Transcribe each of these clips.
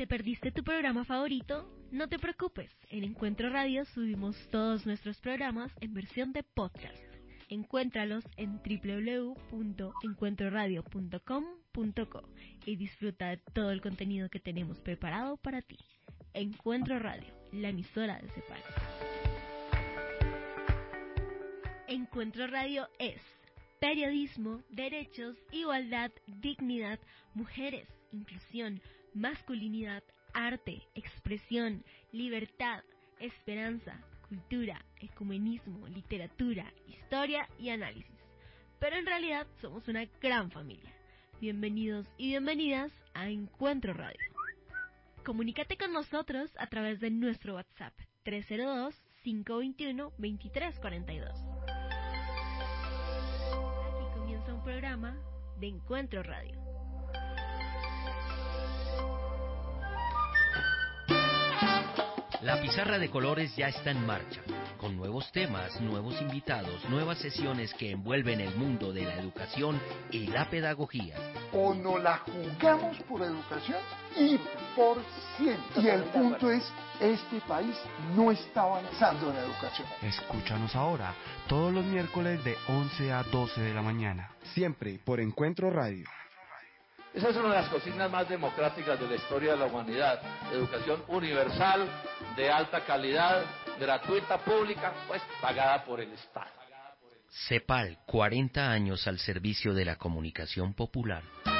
¿Te perdiste tu programa favorito? No te preocupes, en Encuentro Radio subimos todos nuestros programas en versión de podcast. Encuéntralos en www.encuentroradio.com.co y disfruta de todo el contenido que tenemos preparado para ti. Encuentro Radio, la emisora de CEPAL. Encuentro Radio es periodismo, derechos, igualdad, dignidad, mujeres, inclusión, masculinidad, arte, expresión, libertad, esperanza, cultura, ecumenismo, literatura, historia y análisis. Pero en realidad somos una gran familia. Bienvenidos y bienvenidas a Encuentro Radio. Comunícate con nosotros a través de nuestro WhatsApp 302-521-2342. Aquí comienza un programa de Encuentro Radio. La pizarra de colores ya está en marcha, con nuevos temas, nuevos invitados, nuevas sesiones que envuelven el mundo de la educación y la pedagogía. O no la jugamos por educación y por ciencia. Y el punto es, este país no está avanzando en educación. Escúchanos ahora, todos los miércoles de 11 a 12 de la mañana, siempre por Encuentro Radio. Esa es una de las consignas más democráticas de la historia de la humanidad. Educación universal, de alta calidad, gratuita, pública, pues pagada por el Estado. CEPAL, 40 años al servicio de la comunicación popular.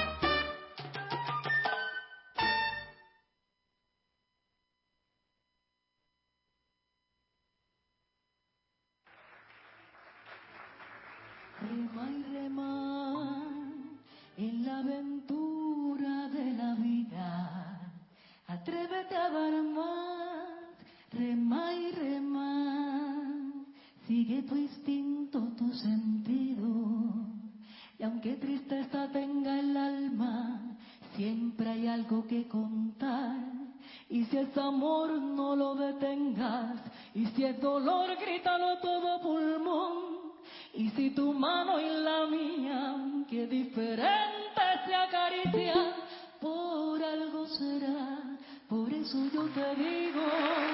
Rema y rema en la aventura de la vida, atrévete a dar más, rema y rema, sigue tu instinto, tu sentido, y aunque tristeza tenga el alma, siempre hay algo que contar, y si es amor no lo detengas, y si es dolor grítalo todo pulmón. Y si tu mano y la mía, que diferentes se acarician, por algo será, por eso yo te digo,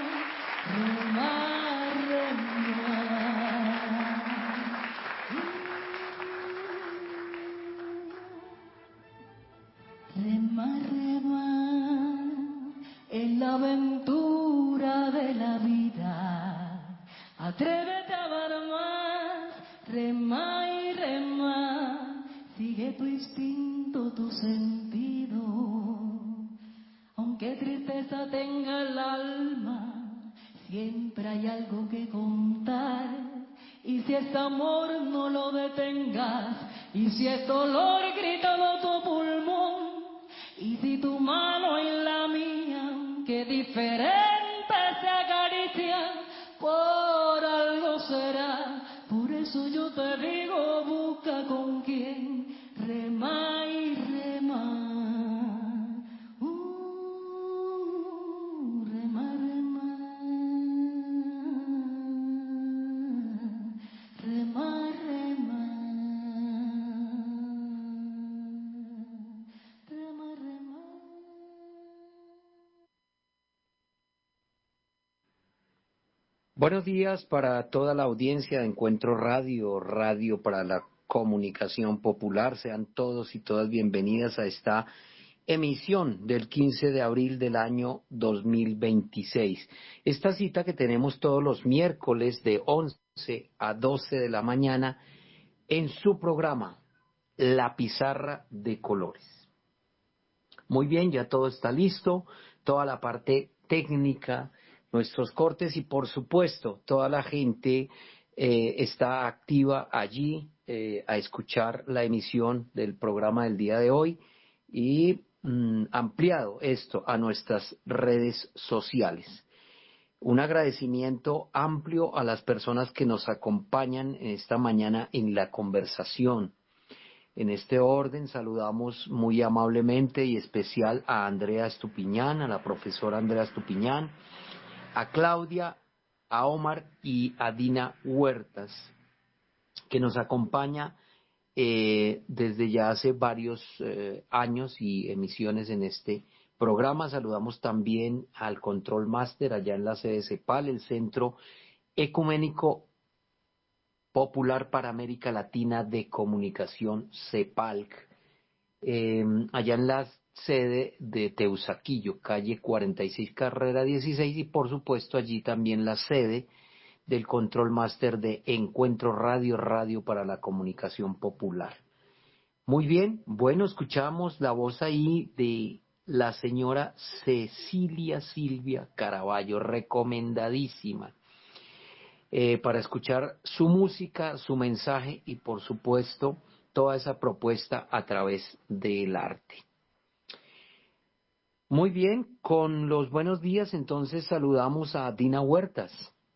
rema, rema. Rema, rema, en la aventura de la vida, atrévete a dar más. Rema y rema, sigue tu instinto, tu sentido. Aunque tristeza tenga el alma, siempre hay algo que contar. Y si es amor, no lo detengas. Y si es dolor, grítalo tu pulmón. Y si tu mano y la mía, que diferentes se acarician, por algo será. Por eso yo te digo, busca con quien rema y rema. Rema, rema. Rema, rema. Rema, rema. Buenos días para toda la audiencia de Encuentro Radio, Radio para la Comunicación Popular. Sean todos y todas bienvenidas a esta emisión del 15 de abril del año 2026. Esta cita que tenemos todos los miércoles de 11 a 12 de la mañana en su programa La Pizarra de Colores. Muy bien, ya todo está listo, toda la parte técnica, nuestros cortes y por supuesto toda la gente está activa allí a escuchar la emisión del programa del día de hoy y ampliado esto a nuestras redes sociales. Un agradecimiento amplio a las personas que nos acompañan esta mañana en la conversación. En este orden saludamos muy amablemente y especial a Andrea Estupiñán, a la profesora Andrea Estupiñán, a Claudia, a Omar y a Dina Huertas, que nos acompaña desde ya hace varios años y emisiones en este programa. Saludamos también al Control Master allá en la sede CEPAL, el Centro Ecuménico Popular para América Latina de Comunicación, CEPALC, allá en la sede de Teusaquillo, calle 46, carrera 16, y por supuesto allí también la sede del Control Master de Encuentro Radio, Radio para la Comunicación Popular. Muy bien, bueno, escuchamos la voz ahí de la señora Cecilia Silvia Caraballo, recomendadísima, para escuchar su música, su mensaje y por supuesto toda esa propuesta a través del arte. Muy bien, con los buenos días entonces saludamos a Dina Huertas.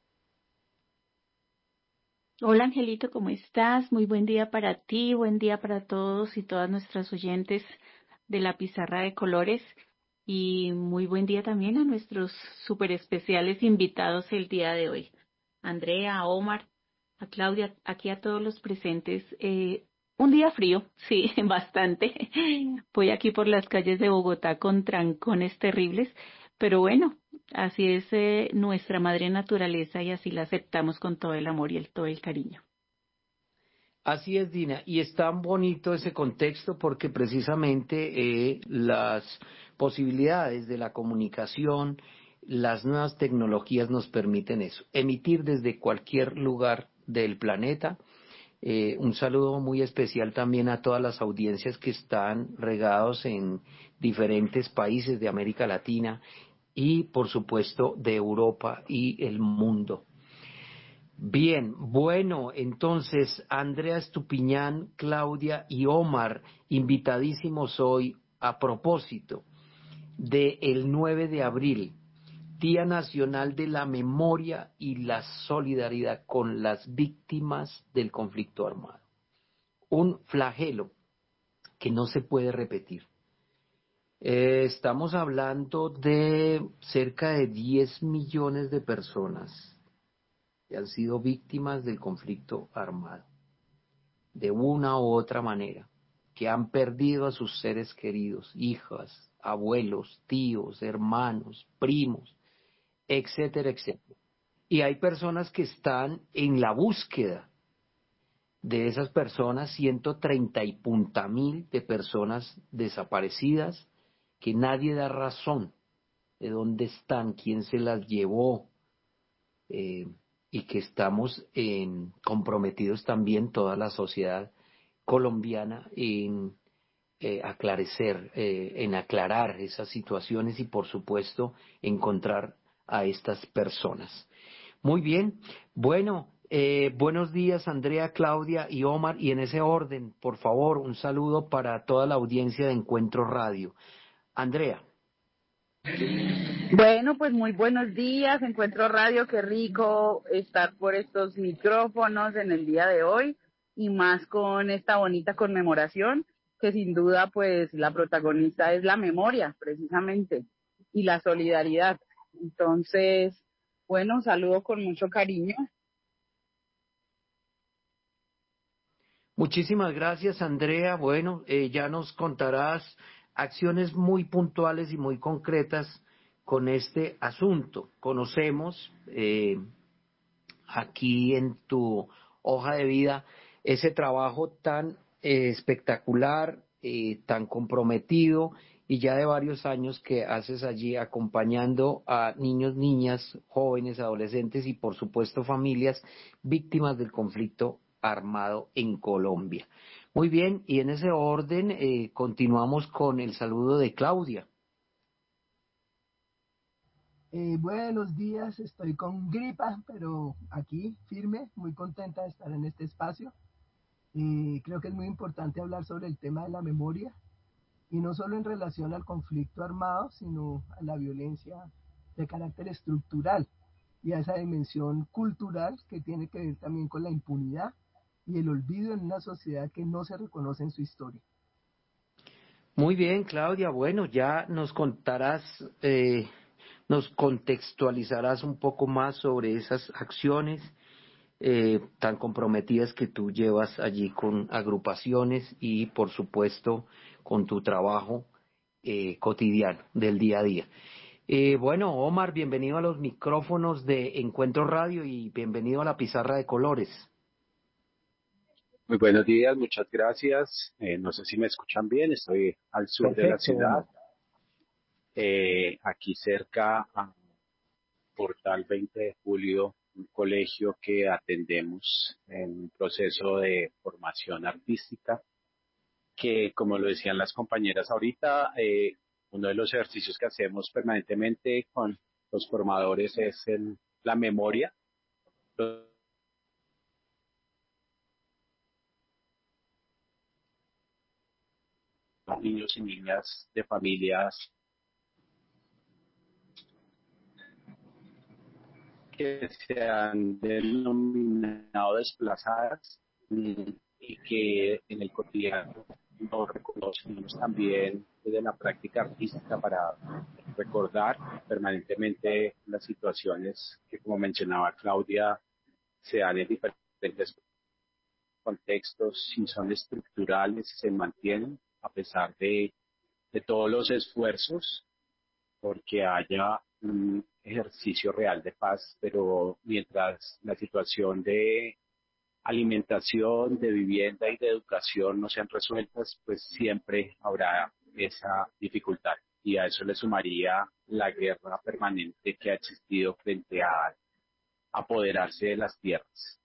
Hola Angelito, ¿cómo estás? Muy buen día para ti, buen día para todos y todas nuestras oyentes de la Pizarra de Colores y muy buen día también a nuestros súper especiales invitados el día de hoy. Andrea, a Omar, a Claudia, aquí a todos los presentes. Un día frío, sí, bastante. Voy aquí por las calles de Bogotá con trancones terribles, pero bueno, así es nuestra madre naturaleza y así la aceptamos con todo el amor y todo el cariño. Así es, Dina, y es tan bonito ese contexto porque precisamente las posibilidades de la comunicación, las nuevas tecnologías nos permiten eso, emitir desde cualquier lugar del planeta. Un saludo muy especial también a todas las audiencias que están regados en diferentes países de América Latina y por supuesto de Europa y el mundo. Bien, bueno, entonces Andrea Estupiñán, Claudia y Omar, invitadísimos hoy a propósito del 9 de abril, Día Nacional de la Memoria y la Solidaridad con las víctimas del conflicto armado. Un flagelo que no se puede repetir. Estamos hablando de cerca de 10 millones de personas que han sido víctimas del conflicto armado, de una u otra manera, que han perdido a sus seres queridos, hijas, abuelos, tíos, hermanos, primos, etcétera, etcétera. Y hay personas que están en la búsqueda de esas personas, 130 y punta mil de personas desaparecidas, que nadie da razón de dónde están, quién se las llevó, y que estamos comprometidos también toda la sociedad colombiana en en aclarar esas situaciones y por supuesto encontrar a estas personas. Muy bien, bueno, buenos días Andrea, Claudia y Omar, y en ese orden, por favor, un saludo para toda la audiencia de Encuentro Radio. Andrea. Bueno, pues muy buenos días, Encuentro Radio, qué rico estar por estos micrófonos en el día de hoy y más con esta bonita conmemoración que sin duda pues la protagonista es la memoria precisamente y la solidaridad. Entonces, bueno, saludo con mucho cariño. Muchísimas gracias, Andrea. Bueno, ya nos contarás acciones muy puntuales y muy concretas con este asunto. Conocemos aquí en tu hoja de vida ese trabajo tan espectacular, tan comprometido y ya de varios años que haces allí acompañando a niños, niñas, jóvenes, adolescentes y por supuesto familias víctimas del conflicto armado en Colombia. Muy bien, y en ese orden continuamos con el saludo de Claudia. Buenos días, estoy con gripa, pero aquí firme, muy contenta de estar en este espacio. Creo que es muy importante hablar sobre el tema de la memoria y no solo en relación al conflicto armado, sino a la violencia de carácter estructural y a esa dimensión cultural que tiene que ver también con la impunidad y el olvido en una sociedad que no se reconoce en su historia. Muy bien, Claudia. Bueno, ya nos contarás, nos contextualizarás un poco más sobre esas acciones tan comprometidas que tú llevas allí con agrupaciones y, por supuesto, con tu trabajo cotidiano, del día a día. Bueno, Omar, bienvenido a los micrófonos de Encuentro Radio y bienvenido a la pizarra de colores. Muy buenos días, muchas gracias. No sé si me escuchan bien, estoy al sur de la Perfecto, ciudad, Omar. aquí cerca a Portal 20 de Julio, un colegio que atendemos en un proceso de formación artística, que como lo decían las compañeras ahorita, uno de los ejercicios que hacemos permanentemente con los formadores es la memoria. Los niños y niñas de familias que se han denominado desplazadas y que en el cotidiano nos reconocemos también desde la práctica artística para recordar permanentemente las situaciones que, como mencionaba Claudia, se dan en diferentes contextos y son estructurales y se mantienen a pesar de todos los esfuerzos porque haya un ejercicio real de paz, pero mientras la situación de alimentación, de vivienda y de educación no sean resueltas, pues siempre habrá esa dificultad. Y a eso le sumaría la guerra permanente que ha existido frente a apoderarse de las tierras.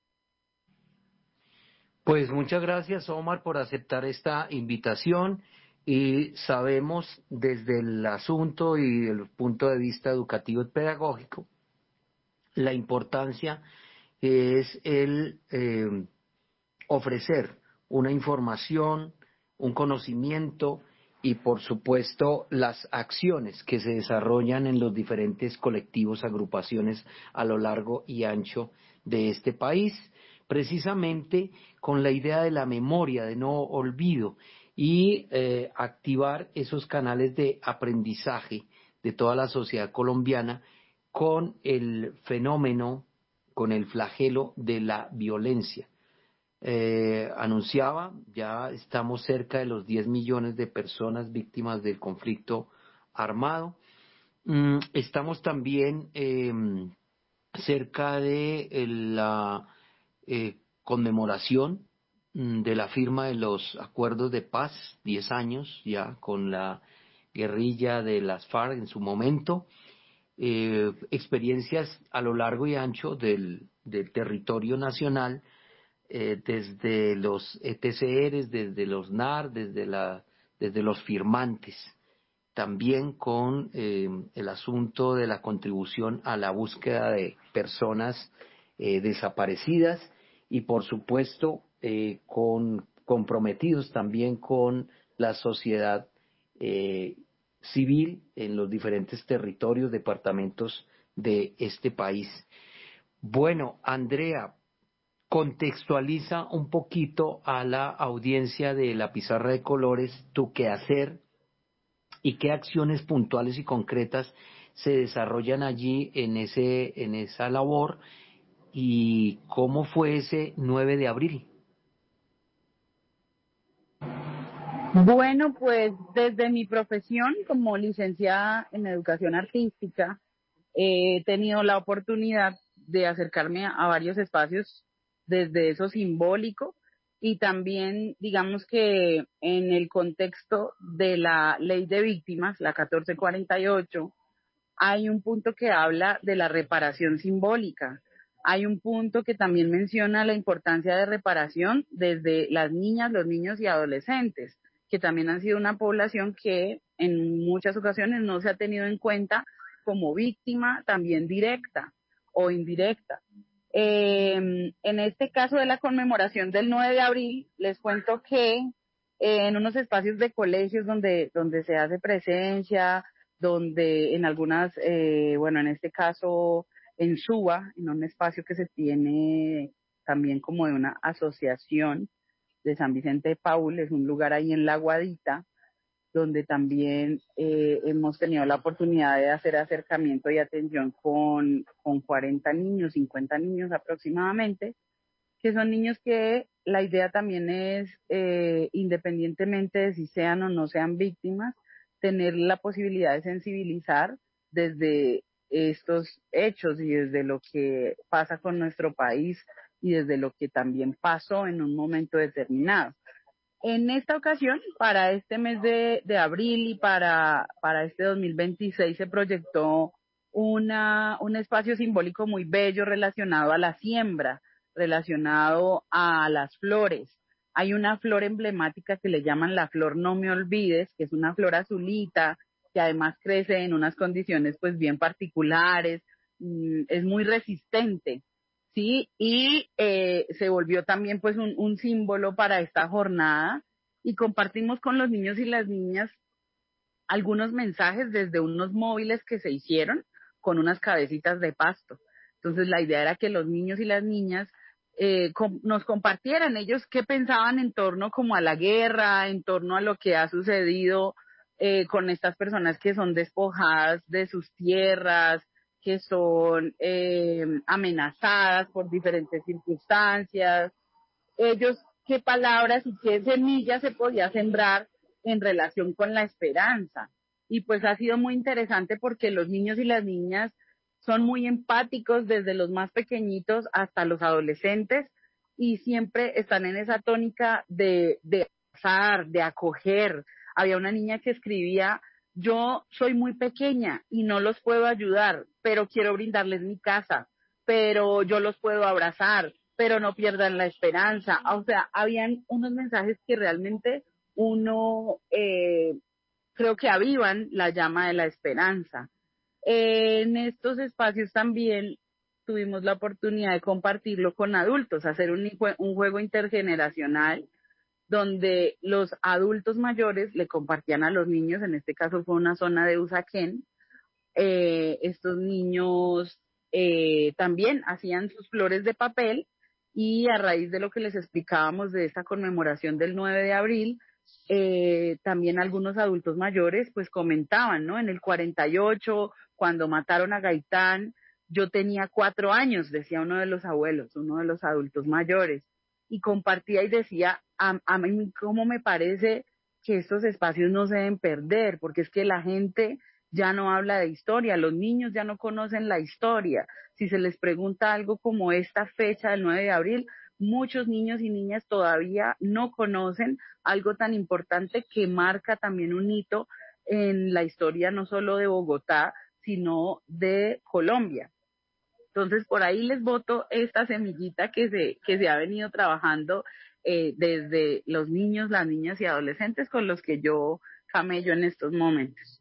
Pues muchas gracias, Omar, por aceptar esta invitación y sabemos desde el asunto y el punto de vista educativo y pedagógico la importancia es el ofrecer una información, un conocimiento y por supuesto las acciones que se desarrollan en los diferentes colectivos, agrupaciones a lo largo y ancho de este país, precisamente con la idea de la memoria, de no olvido y activar esos canales de aprendizaje de toda la sociedad colombiana con el fenómeno, con el flagelo de la violencia. Anunciaba, ya estamos cerca de los 10 millones de personas víctimas del conflicto armado. Estamos también cerca de la conmemoración de la firma de los acuerdos de paz, 10 años ya con la guerrilla de las FARC en su momento. Experiencias a lo largo y ancho del territorio nacional, desde los ETCRs, desde los NAR, desde los firmantes, también con el asunto de la contribución a la búsqueda de personas desaparecidas y por supuesto comprometidos también con la sociedad civil en los diferentes territorios, departamentos de este país. Bueno, Andrea, contextualiza un poquito a la audiencia de la pizarra de colores tu quehacer y qué acciones puntuales y concretas se desarrollan allí en esa labor y cómo fue ese 9 de abril. Bueno, pues desde mi profesión como licenciada en educación artística, he tenido la oportunidad de acercarme a varios espacios desde eso simbólico y también, digamos que en el contexto de la ley de víctimas, la 1448, hay un punto que habla de la reparación simbólica. Hay un punto que también menciona la importancia de reparación desde las niñas, los niños y adolescentes, que también han sido una población que en muchas ocasiones no se ha tenido en cuenta como víctima también directa o indirecta. En este caso de la conmemoración del 9 de abril, les cuento que en unos espacios de colegios donde se hace presencia, donde en algunas, bueno, en este caso en Suba, en un espacio que se tiene también como de una asociación de San Vicente de Paúl, es un lugar ahí en La Guadita, donde también hemos tenido la oportunidad de hacer acercamiento y atención con 40 niños, 50 niños aproximadamente, que son niños que la idea también es, independientemente de si sean o no sean víctimas, tener la posibilidad de sensibilizar desde estos hechos y desde lo que pasa con nuestro país y desde lo que también pasó en un momento determinado. En esta ocasión, para este mes de abril y para este 2026 se proyectó un espacio simbólico muy bello relacionado a la siembra, relacionado a las flores. Hay una flor emblemática que le llaman la flor No Me Olvides, que es una flor azulita, que además crece en unas condiciones pues bien particulares, es muy resistente, ¿sí? Y se volvió también pues un símbolo para esta jornada y compartimos con los niños y las niñas algunos mensajes desde unos móviles que se hicieron con unas cabecitas de pasto. Entonces la idea era que los niños y las niñas nos compartieran ellos qué pensaban en torno como a la guerra, en torno a lo que ha sucedido con estas personas que son despojadas de sus tierras, que son amenazadas por diferentes circunstancias. Ellos, qué palabras y qué semillas se podía sembrar en relación con la esperanza. Y pues ha sido muy interesante porque los niños y las niñas son muy empáticos desde los más pequeñitos hasta los adolescentes y siempre están en esa tónica de abrazar, de acoger. Había una niña que escribía: yo soy muy pequeña y no los puedo ayudar, pero quiero brindarles mi casa, pero yo los puedo abrazar, pero no pierdan la esperanza. O sea, habían unos mensajes que realmente uno creo que avivan la llama de la esperanza. En estos espacios también tuvimos la oportunidad de compartirlo con adultos, hacer un juego intergeneracional donde los adultos mayores le compartían a los niños, en este caso fue una zona de Usaquén, estos niños también hacían sus flores de papel y a raíz de lo que les explicábamos de esta conmemoración del 9 de abril, también algunos adultos mayores pues comentaban, ¿no? En el 48, cuando mataron a Gaitán, yo tenía 4 años, decía uno de los abuelos, uno de los adultos mayores, y compartía y decía, a mí cómo me parece que estos espacios no se deben perder, porque es que la gente ya no habla de historia, los niños ya no conocen la historia. Si se les pregunta algo como esta fecha del 9 de abril, muchos niños y niñas todavía no conocen algo tan importante que marca también un hito en la historia no solo de Bogotá, sino de Colombia. Entonces, por ahí les boto esta semillita que se ha venido trabajando desde los niños, las niñas y adolescentes con los que yo camello en estos momentos.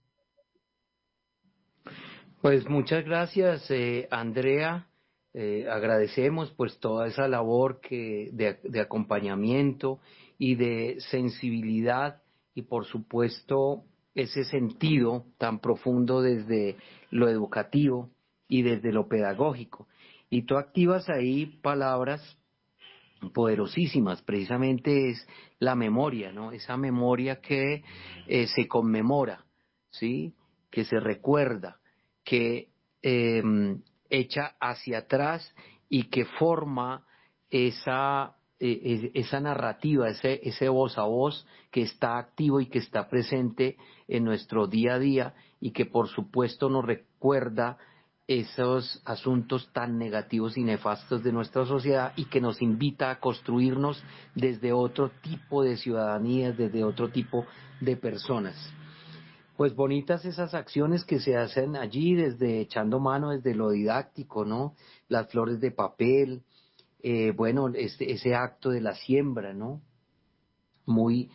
Pues muchas gracias, Andrea. Agradecemos pues toda esa labor de acompañamiento y de sensibilidad y por supuesto ese sentido tan profundo desde lo educativo y desde lo pedagógico. Y tú activas ahí palabras poderosísimas, precisamente es la memoria, ¿no? Esa memoria que se conmemora, ¿sí? Que se recuerda, que echa hacia atrás y que forma esa narrativa, ese voz a voz que está activo y que está presente en nuestro día a día y que por supuesto nos recuerda esos asuntos tan negativos y nefastos de nuestra sociedad y que nos invita a construirnos desde otro tipo de ciudadanía, desde otro tipo de personas. Pues bonitas esas acciones que se hacen allí, desde echando mano, desde lo didáctico, ¿no? Las flores de papel, bueno, ese acto de la siembra, ¿no? Muy,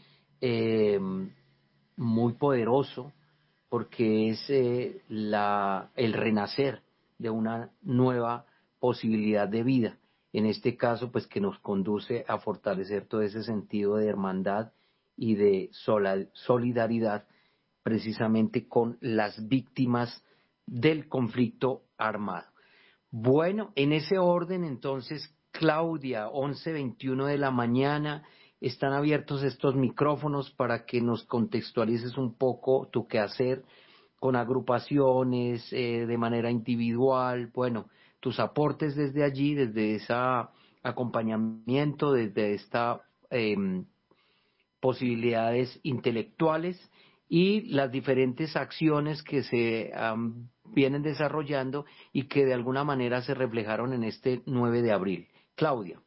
muy poderoso, porque es el renacer de una nueva posibilidad de vida. En este caso, pues que nos conduce a fortalecer todo ese sentido de hermandad y de solidaridad precisamente con las víctimas del conflicto armado. Bueno, en ese orden entonces, Claudia, 11:21 de la mañana, están abiertos estos micrófonos para que nos contextualices un poco tu quehacer con agrupaciones, de manera individual, bueno, tus aportes desde allí, desde ese acompañamiento, desde esta posibilidades intelectuales y las diferentes acciones que se vienen desarrollando y que de alguna manera se reflejaron en este 9 de abril. Claudia.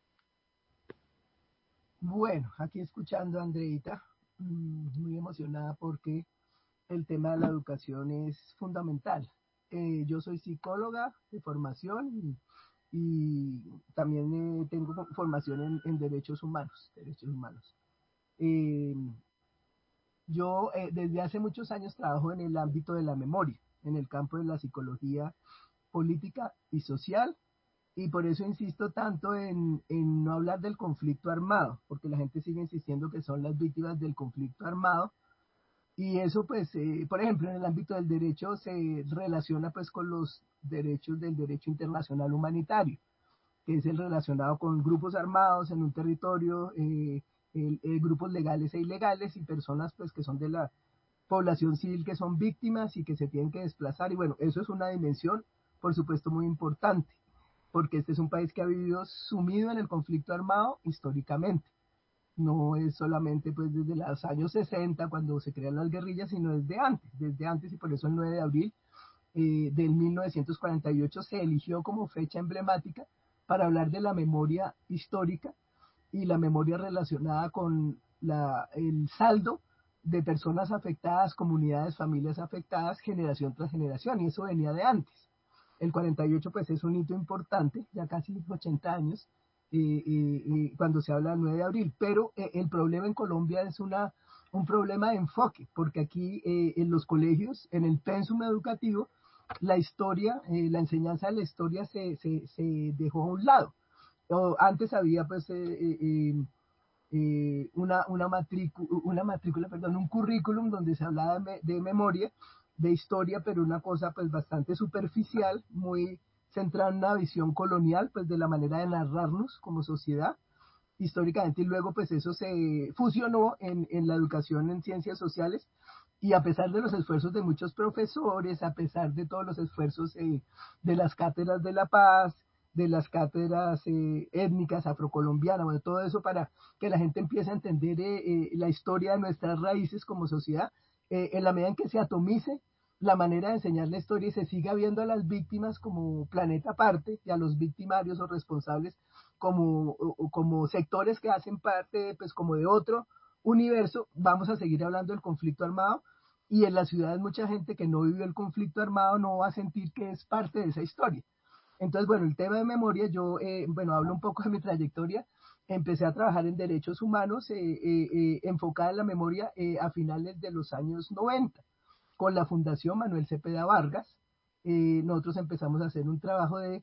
Bueno, aquí escuchando a Andreita, muy emocionada porque el tema de la educación es fundamental. Yo soy psicóloga de formación y también tengo formación en derechos humanos. Eh, yo desde hace muchos años trabajo en el ámbito de la memoria, en el campo de la psicología política y social, y por eso insisto tanto en no hablar del conflicto armado, porque la gente sigue insistiendo que son las víctimas del conflicto armado, y eso pues, por ejemplo, en el ámbito del derecho se relaciona pues con los derechos del derecho internacional humanitario, que es el relacionado con grupos armados en un territorio, grupos legales e ilegales y personas pues que son de la población civil que son víctimas y que se tienen que desplazar, y bueno, eso es una dimensión por supuesto muy importante, porque este es un país que ha vivido sumido en el conflicto armado históricamente. No es solamente pues desde los años 60 cuando se crean las guerrillas, sino desde antes, y por eso el 9 de abril del 1948 se eligió como fecha emblemática para hablar de la memoria histórica y la memoria relacionada con el saldo de personas afectadas, comunidades, familias afectadas, generación tras generación, y eso venía de antes. El 48 pues es un hito importante, ya casi 80 años, cuando se habla del 9 de abril, pero el problema en Colombia es un problema de enfoque, porque aquí en los colegios, en el pénsum educativo, la historia, la enseñanza de la historia se dejó a un lado. Antes había pues una matrícula, perdón, un currículum donde se hablaba de memoria, de historia, pero una cosa pues bastante superficial, muy centrada en una visión colonial, pues de la manera de narrarnos como sociedad históricamente, y luego pues eso se fusionó en la educación en ciencias sociales, y a pesar de los esfuerzos de muchos profesores, a pesar de todos los esfuerzos de las cátedras de la paz, de las cátedras étnicas afrocolombianas, bueno, todo eso para que la gente empiece a entender la historia de nuestras raíces como sociedad, en la medida en que se atomice la manera de enseñar la historia y se siga viendo a las víctimas como planeta aparte y a los victimarios o responsables como sectores que hacen parte pues como de otro universo, vamos a seguir hablando del conflicto armado, y en las ciudades mucha gente que no vivió el conflicto armado no va a sentir que es parte de esa historia. Entonces, bueno, el tema de memoria, yo, bueno, hablo un poco de mi trayectoria. Empecé a trabajar en derechos humanos enfocada en la memoria a finales de los años 90 con la Fundación Manuel Cepeda Vargas. Nosotros empezamos a hacer un trabajo de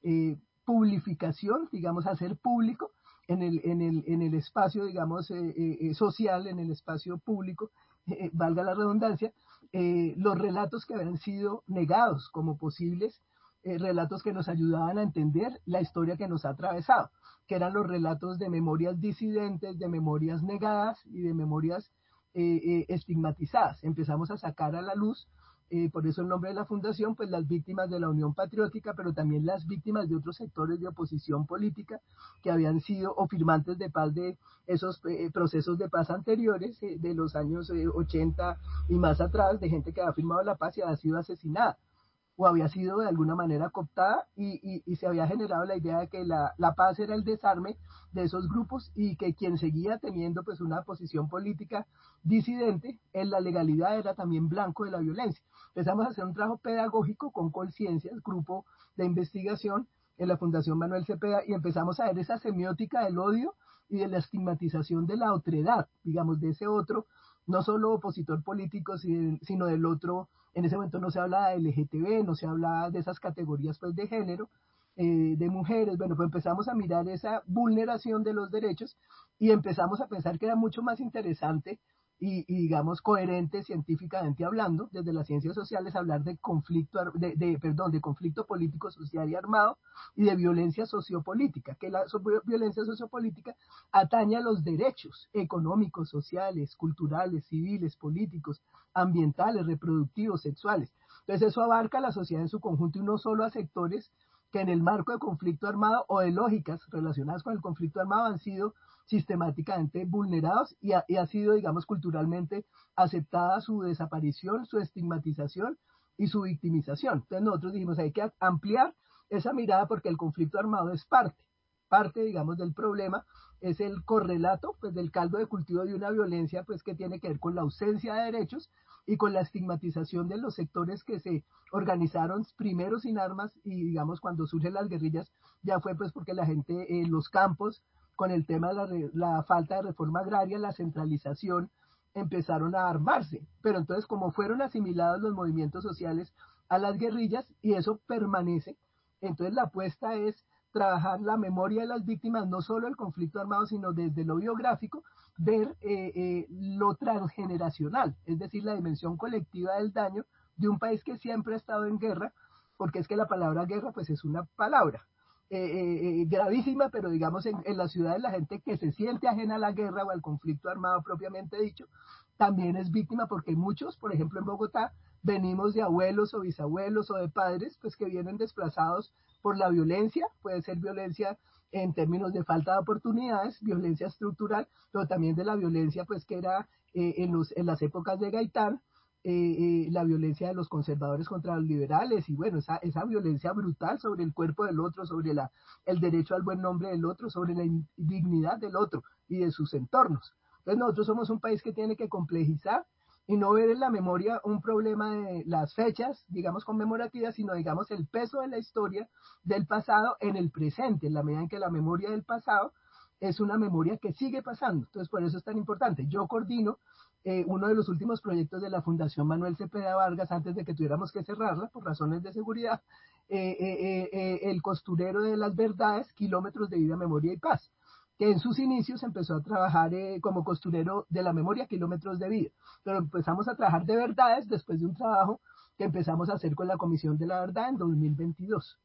publificación, digamos, hacer público en el espacio, digamos, social, en el espacio público, valga la redundancia, los relatos que habían sido negados como posibles, relatos que nos ayudaban a entender la historia que nos ha atravesado, que eran los relatos de memorias disidentes, de memorias negadas y de memorias estigmatizadas. Empezamos a sacar a la luz, por eso el nombre de la fundación, pues las víctimas de la Unión Patriótica, pero también las víctimas de otros sectores de oposición política que habían sido o firmantes de paz de esos procesos de paz anteriores, de los años 80 y más atrás, de gente que había firmado la paz y había sido asesinada o había sido de alguna manera cooptada, y se había generado la idea de que la paz era el desarme de esos grupos, y que quien seguía teniendo pues una posición política disidente en la legalidad era también blanco de la violencia. Empezamos a hacer un trabajo pedagógico con Colciencias, grupo de investigación en la Fundación Manuel Cepeda, y empezamos a ver esa semiótica del odio y de la estigmatización de la otredad, digamos, de ese otro, no solo opositor político, sino del otro. En ese momento no se hablaba de LGTB, no se hablaba de esas categorías pues de género, de mujeres. Bueno, pues empezamos a mirar esa vulneración de los derechos y empezamos a pensar que era mucho más interesante y digamos coherente científicamente hablando, desde las ciencias sociales, hablar de conflicto, de conflicto político, social y armado, y de violencia sociopolítica, que la violencia sociopolítica atañe a los derechos económicos, sociales, culturales, civiles, políticos, ambientales, reproductivos, sexuales. Entonces eso abarca a la sociedad en su conjunto y no solo a sectores que en el marco de conflicto armado o de lógicas relacionadas con el conflicto armado han sido sistemáticamente vulnerados y ha sido, digamos, culturalmente aceptada su desaparición, su estigmatización y su victimización. Entonces nosotros dijimos, hay que ampliar esa mirada porque el conflicto armado es parte, digamos, del problema, es el correlato, pues, del caldo de cultivo de una violencia, pues, que tiene que ver con la ausencia de derechos y con la estigmatización de los sectores que se organizaron primero sin armas y, digamos, cuando surgen las guerrillas, ya fue, pues, porque la gente en los campos, con el tema de la falta de reforma agraria, la centralización, empezaron a armarse. Pero entonces, como fueron asimilados los movimientos sociales a las guerrillas, y eso permanece, entonces la apuesta es trabajar la memoria de las víctimas, no solo el conflicto armado, sino desde lo biográfico, ver lo transgeneracional, es decir, la dimensión colectiva del daño de un país que siempre ha estado en guerra, porque es que la palabra guerra pues es una palabra gravísima, pero digamos en las ciudades la gente que se siente ajena a la guerra o al conflicto armado propiamente dicho, también es víctima porque muchos, por ejemplo en Bogotá, venimos de abuelos o bisabuelos o de padres pues que vienen desplazados por la violencia, puede ser violencia en términos de falta de oportunidades, violencia estructural, pero también de la violencia pues que era en las épocas de Gaitán, la violencia de los conservadores contra los liberales y bueno, esa violencia brutal sobre el cuerpo del otro, sobre el derecho al buen nombre del otro, sobre la dignidad del otro y de sus entornos. Entonces nosotros somos un país que tiene que complejizar y no ver en la memoria un problema de las fechas, digamos, conmemorativas, sino, digamos, el peso de la historia del pasado en el presente, en la medida en que la memoria del pasado es una memoria que sigue pasando. Entonces, por eso es tan importante. Yo coordino uno de los últimos proyectos de la Fundación Manuel Cepeda Vargas, antes de que tuviéramos que cerrarla por razones de seguridad, el costurero de las verdades, kilómetros de vida, memoria y paz, que en sus inicios empezó a trabajar como costurero de la memoria, kilómetros de vida. Pero empezamos a trabajar de verdades después de un trabajo que empezamos a hacer con la Comisión de la Verdad en 2022.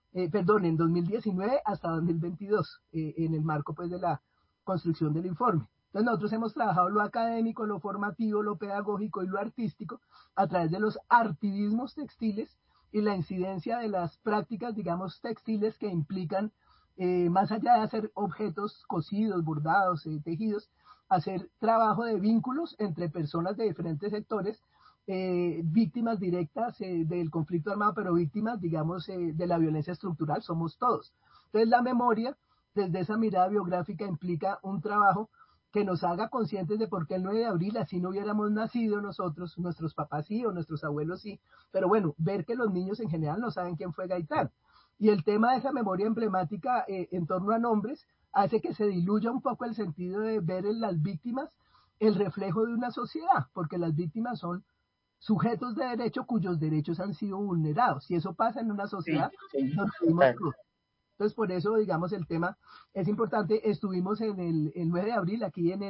En 2019 hasta 2022, en el marco pues de la construcción del informe. Entonces nosotros hemos trabajado lo académico, lo formativo, lo pedagógico y lo artístico a través de los artivismos textiles y la incidencia de las prácticas, digamos, textiles que implican, más allá de hacer objetos cosidos, bordados, tejidos, hacer trabajo de vínculos entre personas de diferentes sectores, víctimas directas del conflicto armado, pero víctimas, digamos, de la violencia estructural, somos todos. Entonces la memoria, desde esa mirada biográfica, implica un trabajo que nos haga conscientes de por qué el 9 de abril así no hubiéramos nacido nosotros, nuestros papás sí o nuestros abuelos sí, pero bueno, ver que los niños en general no saben quién fue Gaitán. Y el tema de esa memoria emblemática en torno a nombres hace que se diluya un poco el sentido de ver en las víctimas el reflejo de una sociedad, porque las víctimas son sujetos de derecho cuyos derechos han sido vulnerados, y eso pasa en una sociedad donde vivimos todos. Entonces, por eso, digamos, el tema es importante. Estuvimos el 9 de abril aquí en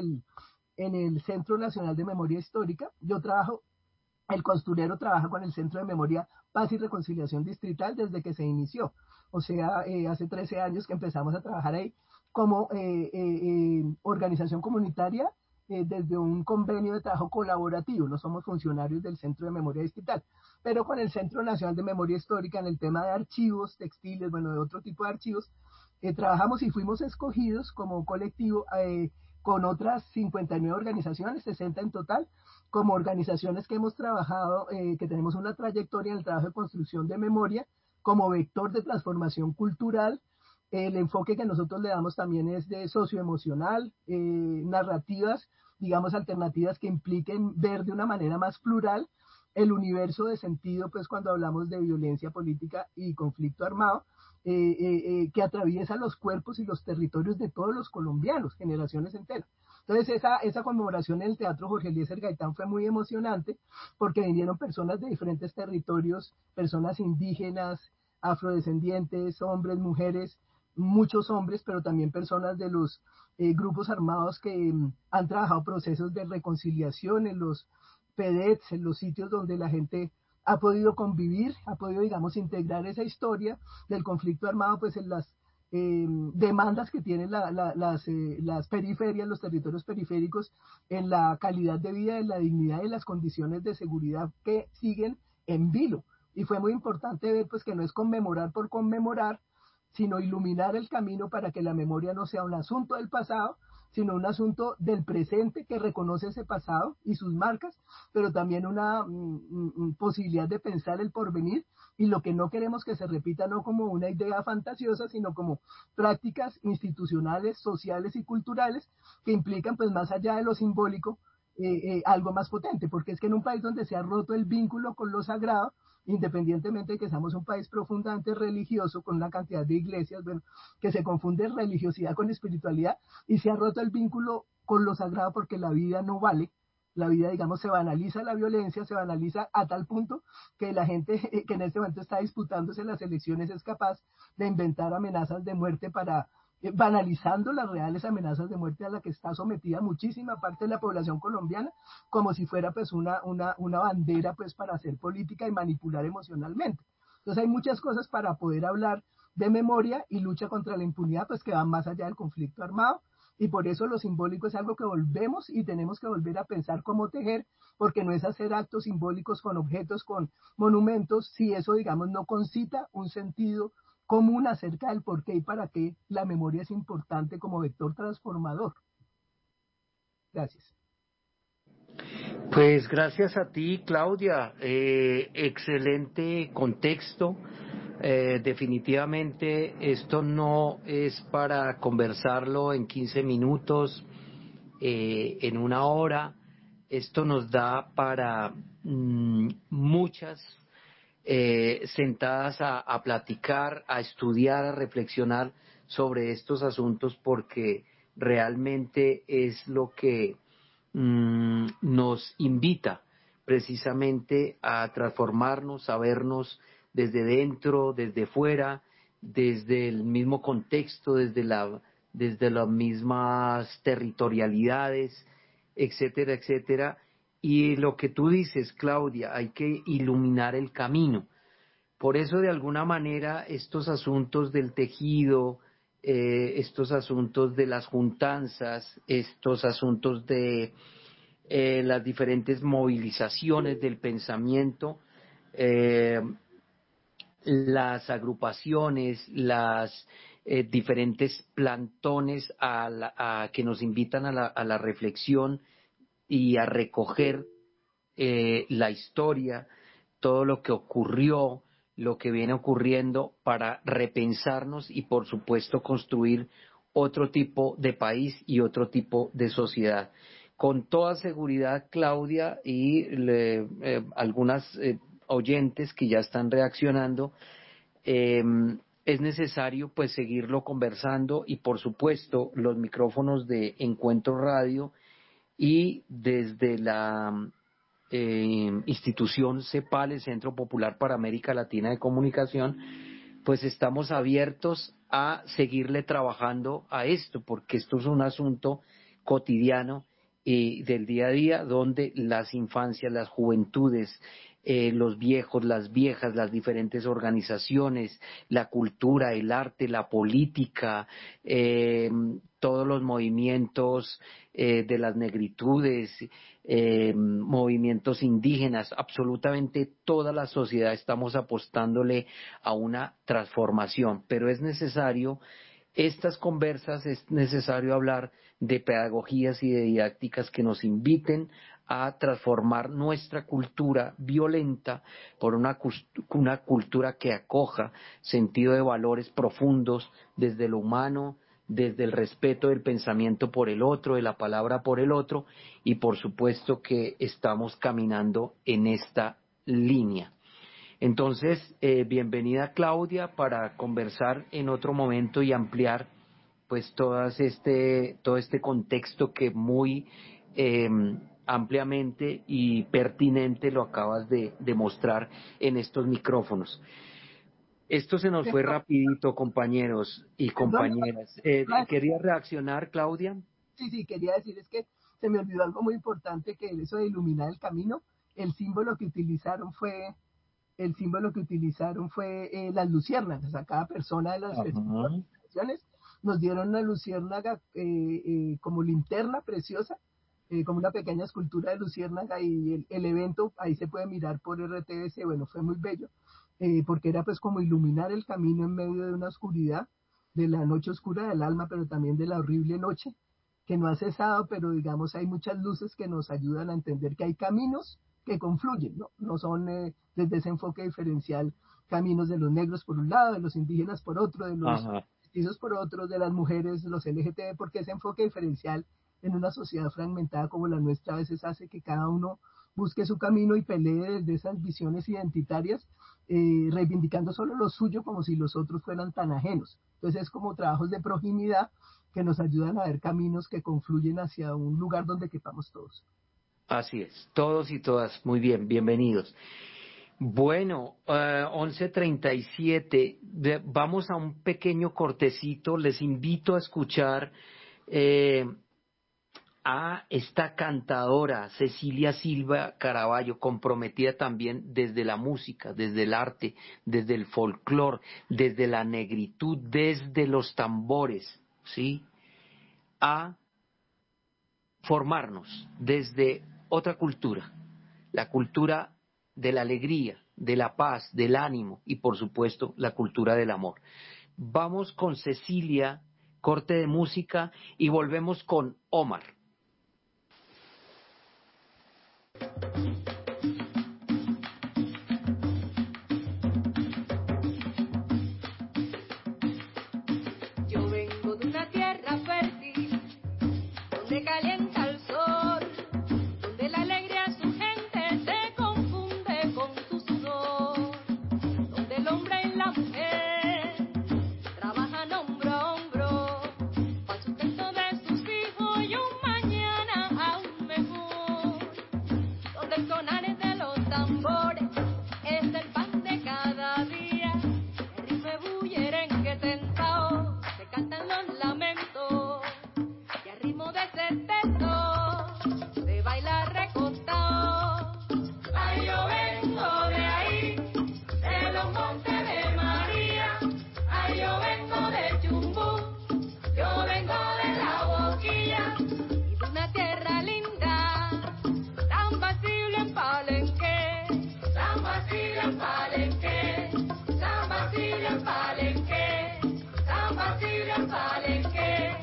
el Centro Nacional de Memoria Histórica. Yo trabajo, el costurero trabaja con el Centro de Memoria, Paz y Reconciliación Distrital desde que se inició. O sea, hace 13 años que empezamos a trabajar ahí como organización comunitaria, desde un convenio de trabajo colaborativo. No somos funcionarios del Centro de Memoria Distrital, pero con el Centro Nacional de Memoria Histórica en el tema de archivos textiles, bueno, de otro tipo de archivos, trabajamos y fuimos escogidos como colectivo con otras 59 organizaciones, 60 en total, como organizaciones que hemos trabajado, que tenemos una trayectoria en el trabajo de construcción de memoria, como vector de transformación cultural. El enfoque que nosotros le damos también es de socioemocional, narrativas, digamos, alternativas que impliquen ver de una manera más plural el universo de sentido, pues cuando hablamos de violencia política y conflicto armado, que atraviesa los cuerpos y los territorios de todos los colombianos, generaciones enteras. Entonces esa conmemoración en el Teatro Jorge Eliezer Gaitán fue muy emocionante porque vinieron personas de diferentes territorios, personas indígenas, afrodescendientes, hombres, mujeres, muchos hombres, pero también personas de los grupos armados que han trabajado procesos de reconciliación en los PEDETs, en los sitios donde la gente ha podido convivir, ha podido, digamos, integrar esa historia del conflicto armado, pues en las demandas que tienen las periferias, los territorios periféricos, en la calidad de vida, en la dignidad y las condiciones de seguridad que siguen en vilo. Y fue muy importante ver, pues, que no es conmemorar por conmemorar, sino iluminar el camino para que la memoria no sea un asunto del pasado, sino un asunto del presente que reconoce ese pasado y sus marcas, pero también una posibilidad de pensar el porvenir y lo que no queremos que se repita no como una idea fantasiosa, sino como prácticas institucionales, sociales y culturales que implican, pues más allá de lo simbólico, algo más potente, porque es que en un país donde se ha roto el vínculo con lo sagrado, independientemente de que seamos un país profundamente religioso, con una cantidad de iglesias, bueno, que se confunde religiosidad con espiritualidad, y se ha roto el vínculo con lo sagrado porque la vida no vale, la vida, digamos, se banaliza la violencia, se banaliza a tal punto que la gente que en este momento está disputándose las elecciones es capaz de inventar amenazas de muerte para banalizando las reales amenazas de muerte a la que está sometida muchísima parte de la población colombiana, como si fuera pues una bandera pues para hacer política y manipular emocionalmente. Entonces hay muchas cosas para poder hablar de memoria y lucha contra la impunidad, pues que van más allá del conflicto armado, y por eso lo simbólico es algo que volvemos y tenemos que volver a pensar cómo tejer, porque no es hacer actos simbólicos con objetos, con monumentos, si eso, digamos, no concita un sentido común acerca del por qué y para qué la memoria es importante como vector transformador. Gracias. Pues gracias a ti, Claudia. Excelente contexto. Definitivamente esto no es para conversarlo en 15 minutos, en una hora. Esto nos da para muchas sentadas a platicar, a estudiar, a reflexionar sobre estos asuntos, porque realmente es lo que nos invita precisamente a transformarnos, a vernos desde dentro, desde fuera, desde el mismo contexto, desde las mismas territorialidades, etcétera, etcétera. Y lo que tú dices, Claudia, hay que iluminar el camino. Por eso, de alguna manera, estos asuntos del tejido, estos asuntos de las juntanzas, estos asuntos de las diferentes movilizaciones del pensamiento, las agrupaciones, las diferentes plantones que nos invitan a la reflexión y a recoger la historia, todo lo que ocurrió, lo que viene ocurriendo, para repensarnos y, por supuesto, construir otro tipo de país y otro tipo de sociedad. Con toda seguridad, Claudia, y algunas oyentes que ya están reaccionando, es necesario pues seguirlo conversando, y por supuesto los micrófonos de Encuentro Radio y desde la institución CEPAL, el Centro Popular para América Latina de Comunicación, pues estamos abiertos a seguirle trabajando a esto, porque esto es un asunto cotidiano del día a día, donde las infancias, las juventudes, los viejos, las viejas, las diferentes organizaciones, la cultura, el arte, la política, todos los movimientos de las negritudes, movimientos indígenas, absolutamente toda la sociedad estamos apostándole a una transformación, pero es necesario estas conversas, es necesario hablar de pedagogías y de didácticas que nos inviten a transformar nuestra cultura violenta por una cultura que acoja sentido de valores profundos desde lo humano, desde el respeto del pensamiento por el otro, de la palabra por el otro, y por supuesto que estamos caminando en esta línea. Entonces, bienvenida Claudia, para conversar en otro momento y ampliar pues todo este contexto que muy ampliamente y pertinente lo acabas de mostrar en estos micrófonos. Esto se nos fue rapidito, compañeros y compañeras. ¿Quería reaccionar, Claudia? Sí, quería decir, es que se me olvidó algo muy importante, que eso de iluminar el camino, el símbolo que utilizaron fue las luciérnagas. O sea, cada persona de las organizaciones nos dieron una luciérnaga como linterna preciosa, como una pequeña escultura de luciérnaga, y el evento ahí se puede mirar por RTBC. Bueno, fue muy bello, porque era pues como iluminar el camino en medio de una oscuridad, de la noche oscura del alma, pero también de la horrible noche. que no ha cesado, pero digamos hay muchas luces que nos ayudan a entender que hay caminos que confluyen, ¿no? No son desde ese enfoque diferencial caminos de los negros por un lado, de los indígenas por otro, de los mestizos por otro, de las mujeres, los LGTB, porque ese enfoque diferencial en una sociedad fragmentada como la nuestra a veces hace que cada uno busque su camino y pelee desde esas visiones identitarias, reivindicando solo lo suyo como si los otros fueran tan ajenos. Entonces es como trabajos de proximidad que nos ayudan a ver caminos que confluyen hacia un lugar donde quepamos todos. Así es, todos y todas, muy bien, bienvenidos. Bueno, 11:37, vamos a un pequeño cortecito, les invito a escuchar a esta cantadora, Cecilia Silva Caraballo, comprometida también desde la música, desde el arte, desde el folclore, desde la negritud, desde los tambores, ¿sí? A formarnos desde otra cultura, la cultura de la alegría, de la paz, del ánimo y por supuesto la cultura del amor. Vamos con Cecilia, corte de música y volvemos con Omar. Yo vengo de una tierra fértil donde calienta el sol, donde la alegría de su gente se confunde con su sudor, donde el hombre y la mujer trabajan hombro a hombro para el sustento de sus hijos y un mañana aún mejor, donde el sonar de los tambores es el pan de cada día, el ritmo de bullerengue tentado se cantan los lamentos y al ritmo de ese teto se baila recostado. Ay, yo vengo de ahí, de los montes de María, ay, yo vengo de Chumbú, yo vengo de la Boquilla y de una tierra linda, San Basilio en Palenque, San Basilio en Palenque, San Basilio en Palenque, San Basilio en Palenque.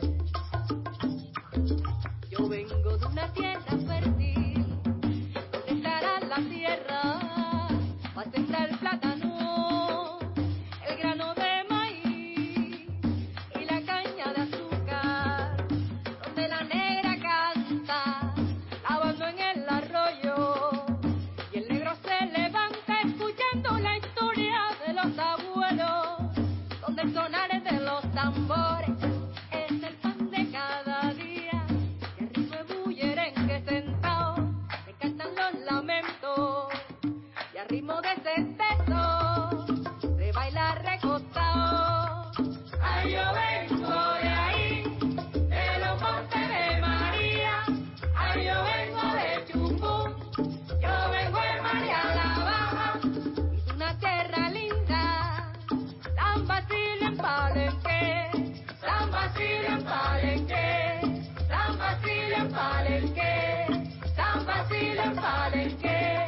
Yo vengo de una tierra fértil, donde estará la tierra, va a sembrar el plátano, el grano de maíz y la caña de azúcar, donde la negra canta, lavando en el arroyo, y el negro se levanta escuchando la historia de los abuelos, donde el sonar de los tambores es el pan de cada día, y el ritmo de bullerengue sentado se cantan los lamentos, y al ritmo de ese teto se baila recostado. Ay, yo vengo de ahí, de los montes de María, ay, yo vengo de Chumbú, yo vengo de María la Baja, y de una tierra linda, San Basilio en Palenque, San Basilio en Palenque, San Basilio en Palenque, San Basilio en Palenque.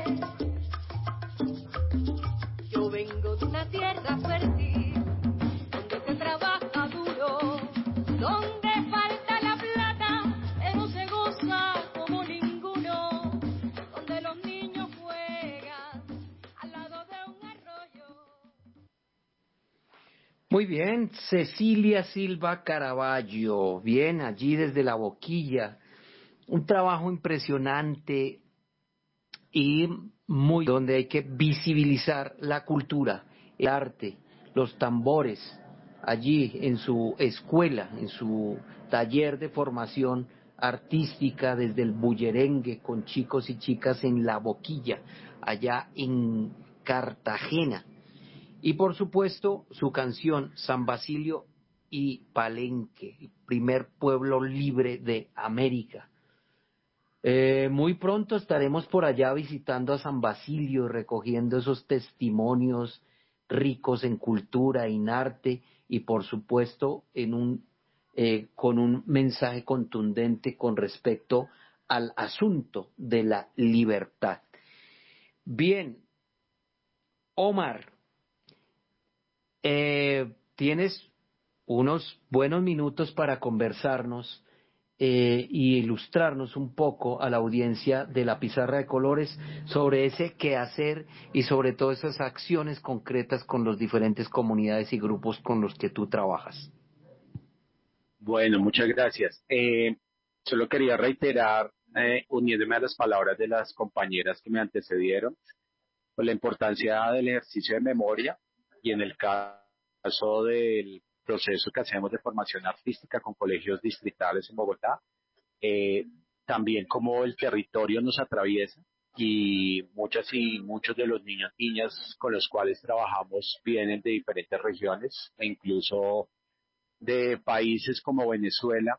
Yo vengo de una tierra fértil, donde se trabaja duro, donde falta la plata, pero se goza como ninguno, donde los niños juegan al lado de un arroyo. Muy bien, Cecilia Silva Caraballo, bien, allí desde la Boquilla, un trabajo impresionante y muy donde hay que visibilizar la cultura, el arte, los tambores, allí en su escuela, en su taller de formación artística desde el bullerengue con chicos y chicas en La Boquilla, allá en Cartagena. Y por supuesto su canción San Basilio y Palenque, el primer pueblo libre de América. Muy pronto estaremos por allá visitando a San Basilio, recogiendo esos testimonios ricos en cultura, en arte y por supuesto con un mensaje contundente con respecto al asunto de la libertad. Bien, Omar, tienes unos buenos minutos para conversarnos y ilustrarnos un poco a la audiencia de la pizarra de colores sobre ese quehacer y sobre todo esas acciones concretas con las diferentes comunidades y grupos con los que tú trabajas. Bueno, muchas gracias. Solo quería reiterar, uniéndome a las palabras de las compañeras que me antecedieron, pues la importancia del ejercicio de memoria y en el caso del proceso que hacemos de formación artística con colegios distritales en Bogotá, también como el territorio nos atraviesa y muchas y muchos de los niños y niñas con los cuales trabajamos vienen de diferentes regiones e incluso de países como Venezuela,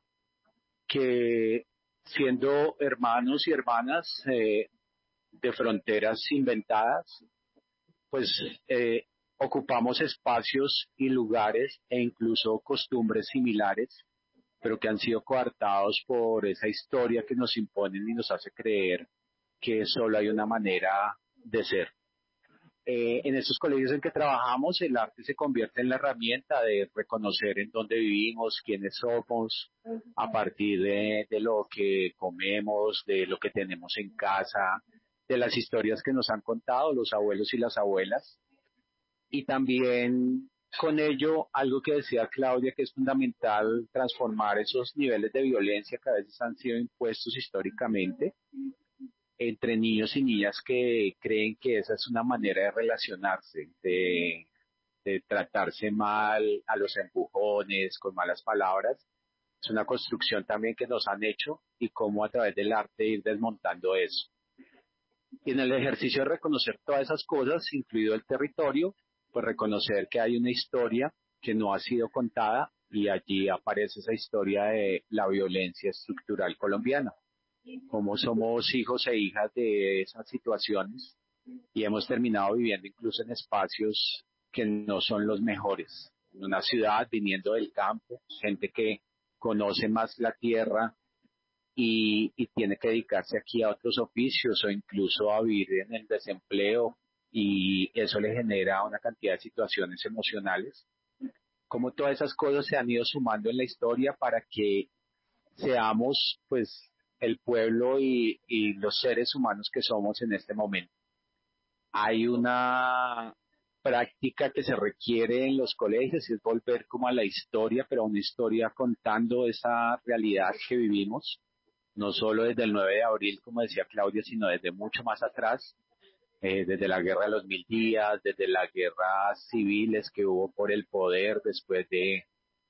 que siendo hermanos y hermanas de fronteras inventadas, pues ocupamos espacios y lugares e incluso costumbres similares, pero que han sido coartados por esa historia que nos imponen y nos hace creer que solo hay una manera de ser. En estos colegios en que trabajamos, el arte se convierte en la herramienta de reconocer en dónde vivimos, quiénes somos, a partir de lo que comemos, de lo que tenemos en casa, de las historias que nos han contado los abuelos y las abuelas. Y también con ello, algo que decía Claudia, que es fundamental transformar esos niveles de violencia que a veces han sido impuestos históricamente entre niños y niñas que creen que esa es una manera de relacionarse, de tratarse mal, a los empujones, con malas palabras. Es una construcción también que nos han hecho y cómo a través del arte ir desmontando eso. Y en el ejercicio de reconocer todas esas cosas, incluido el territorio, pues reconocer que hay una historia que no ha sido contada y allí aparece esa historia de la violencia estructural colombiana. Como somos hijos e hijas de esas situaciones y hemos terminado viviendo incluso en espacios que no son los mejores. En una ciudad, viniendo del campo, gente que conoce más la tierra y tiene que dedicarse aquí a otros oficios o incluso a vivir en el desempleo y eso le genera una cantidad de situaciones emocionales. Como todas esas cosas se han ido sumando en la historia para que seamos pues el pueblo y los seres humanos que somos en este momento. Hay una práctica que se requiere en los colegios y es volver como a la historia, pero a una historia contando esa realidad que vivimos, no solo desde el 9 de abril, como decía Claudia, sino desde mucho más atrás, desde la guerra de los 1000 días, desde las guerras civiles que hubo por el poder después de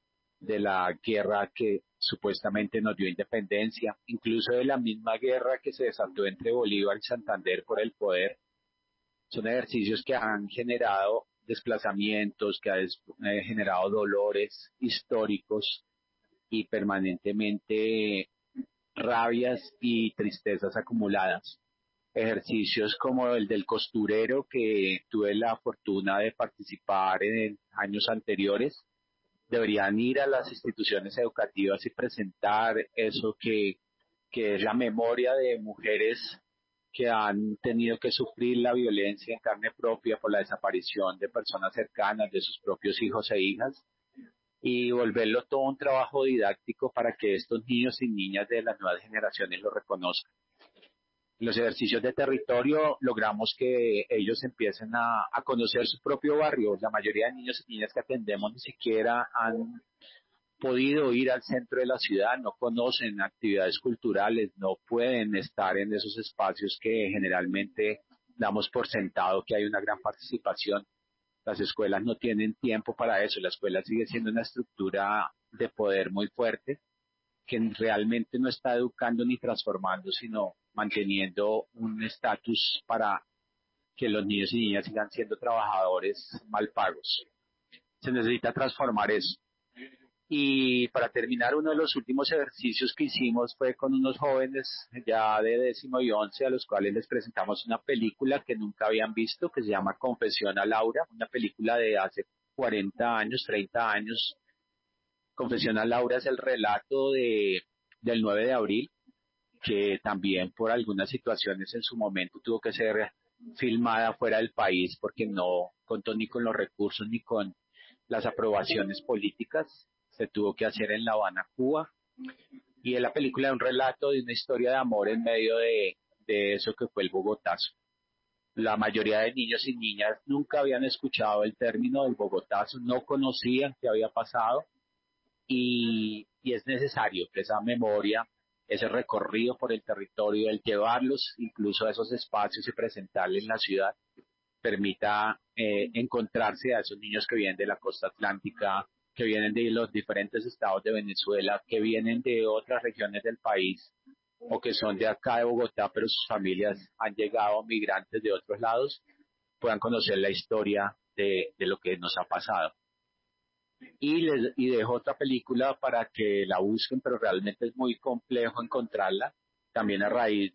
la guerra que supuestamente nos dio independencia, incluso de la misma guerra que se desató entre Bolívar y Santander por el poder. Son ejercicios que han generado desplazamientos, que han generado dolores históricos y permanentemente rabias y tristezas acumuladas. Ejercicios como el del costurero, que tuve la fortuna de participar en años anteriores, deberían ir a las instituciones educativas y presentar eso que es la memoria de mujeres que han tenido que sufrir la violencia en carne propia por la desaparición de personas cercanas, de sus propios hijos e hijas, y volverlo todo un trabajo didáctico para que estos niños y niñas de las nuevas generaciones lo reconozcan. En los ejercicios de territorio logramos que ellos empiecen a conocer su propio barrio. La mayoría de niños y niñas que atendemos ni siquiera han podido ir al centro de la ciudad, no conocen actividades culturales, no pueden estar en esos espacios que generalmente damos por sentado que hay una gran participación. Las escuelas no tienen tiempo para eso, la escuela sigue siendo una estructura de poder muy fuerte que realmente no está educando ni transformando, sino manteniendo un estatus para que los niños y niñas sigan siendo trabajadores mal pagos. Se necesita transformar eso. Y para terminar, uno de los últimos ejercicios que hicimos fue con unos jóvenes ya de 10º y 11 a los cuales les presentamos una película que nunca habían visto, que se llama Confesión a Laura, una película de hace 40 años, 30 años. Confesión a Laura es el relato del 9 de abril, que también por algunas situaciones en su momento tuvo que ser filmada fuera del país porque no contó ni con los recursos ni con las aprobaciones políticas. Se tuvo que hacer en La Habana, Cuba, Y es la película de un relato de una historia de amor en medio de eso que fue el Bogotazo. La mayoría de niños y niñas nunca habían escuchado el término del Bogotazo, no conocían qué había pasado y es necesario que esa memoria, ese recorrido por el territorio, el llevarlos incluso a esos espacios y presentarles la ciudad, permita encontrarse a esos niños que vienen de la costa atlántica, que vienen de los diferentes estados de Venezuela, que vienen de otras regiones del país o que son de acá de Bogotá, pero sus familias han llegado migrantes de otros lados, puedan conocer la historia de lo que nos ha pasado. Y dejo otra película para que la busquen, pero realmente es muy complejo encontrarla, también a raíz